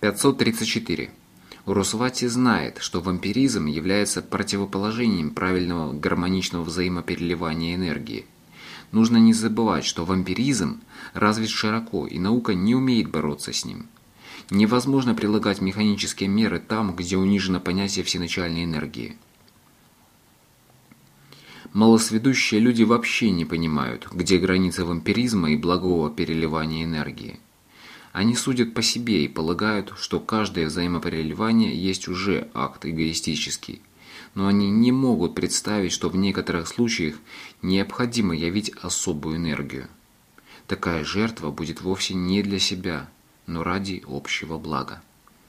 534. Росвати знает, что вампиризм является противоположением правильного гармоничного взаимопереливания энергии. Нужно не забывать, что вампиризм развит широко, и наука не умеет бороться с ним. Невозможно прилагать механические меры там, где унижено понятие всеначальной энергии. Малосведущие люди вообще не понимают, где граница вампиризма и благого переливания энергии. Они судят по себе и полагают, что каждое взаимопереливание есть уже акт эгоистический. Но они не могут представить, что в некоторых случаях необходимо явить особую энергию. Такая жертва будет вовсе не для себя, но ради общего блага.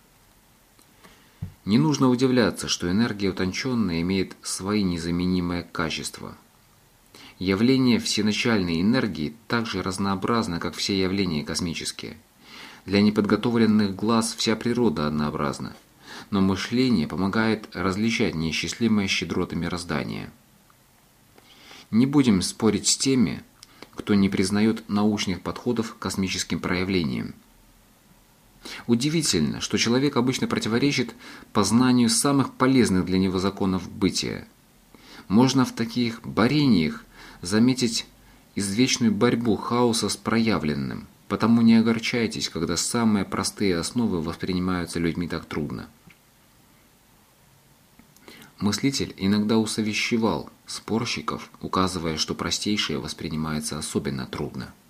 Не нужно удивляться, что энергия утонченная имеет свои незаменимые качества. Явление всеначальной энергии так же разнообразно, как все явления космические. Для неподготовленных глаз вся природа однообразна, но мышление помогает различать неисчислимые щедроты мироздания. Не будем спорить с теми, кто не признает научных подходов к космическим проявлениям. Удивительно, что человек обычно противоречит познанию самых полезных для него законов бытия. Можно в таких борениях заметить извечную борьбу хаоса с проявленным, потому не огорчайтесь, когда самые простые основы воспринимаются людьми так трудно. Мыслитель иногда усовещевал спорщиков, указывая, что простейшее воспринимается особенно трудно.